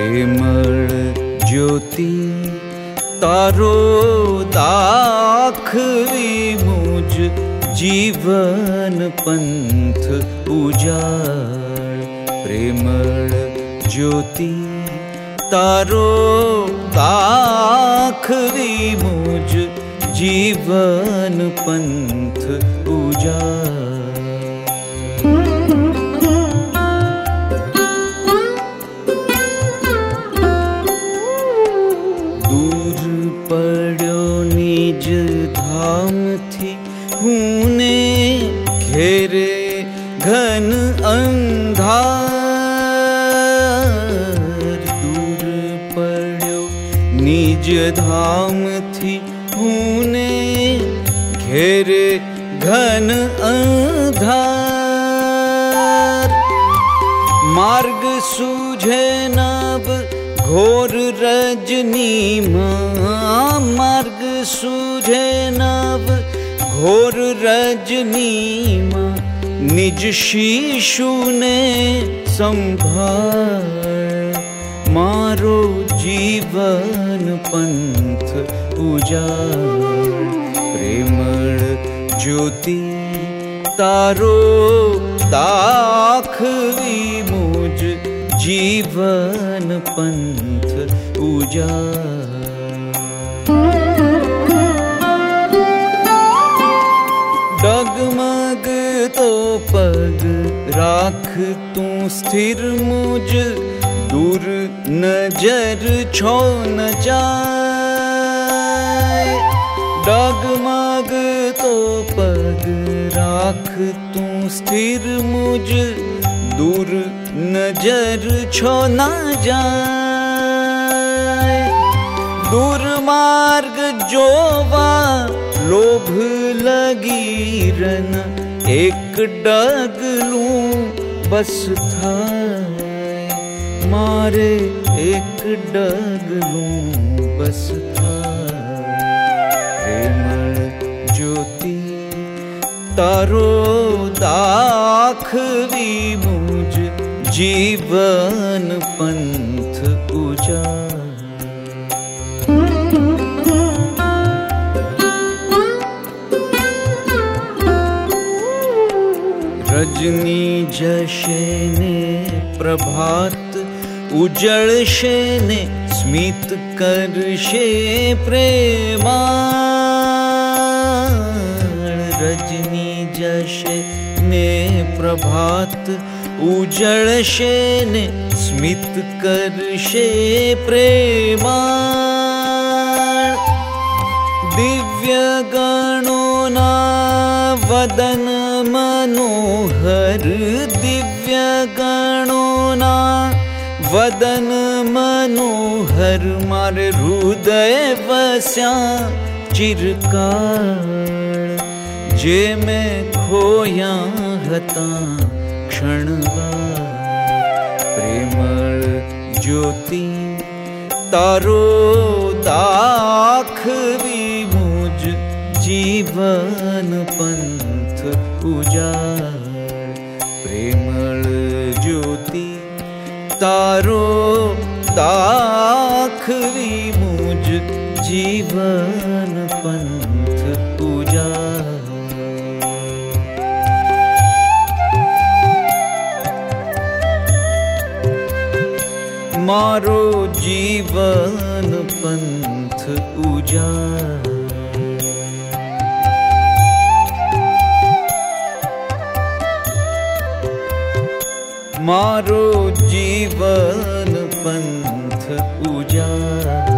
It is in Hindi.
प्रेमळ ज्योति तारो दाखवी मुझ जीवन पंथ उजाड़। प्रेमळ ज्योति तारो दाखवी मुझ जीवन पंथ उजाड़। दूर पड़ो निज धाम थी हूने घेरे घन अंधार। दूर पड़ो निज धाम थी हूने घेरे घन अंधार। मार्ग सूझे नब घोर रजनी माँ। मार्ग सूझे नब घोर रजनी माँ। निज शीशु ने संभाल मारो जीवन पंथ उजाड़। प्रेमळ ज्योति तारो दाखवी मुझ जीवन पंथ उजाड़। डगमग तो पग राख तू स्थिर मुझ दूर नजर छो न जाए। डगमग तो पग राख तू स्थिर मुझ दूर नजर छो न जाए। दूर मार्ग जोवा लोभ लगी रन एक डगलू बस थाए। मारे एक डगलू बस थाए। प्रेमळ ज्योति तारो दाखवी मुझ जीवन पंथ उजाड़। रजनी जशे ने प्रभात उजळशे ने स्मित करशे प्रेमाळ। रजनी जशे ने प्रभात उजळशे ने स्मित करशे प्रेमाळ। दिव्य गणोना वदन मनोहर। दिव्य गणोना वदन मनोहर। मारे हृदय बस्या चिरकाल जे मैं खोया हता क्षणवार। प्रेमळ ज्योति तारो दाखवी मुझ जीवन पंथ उजाड़। प्रेमळ ज्योति तारो दाखवी मुझ जीवन पंथ उजाड़। मारो जीवन पंथ उजाड़। मारो जीवन पंथ उजाड़।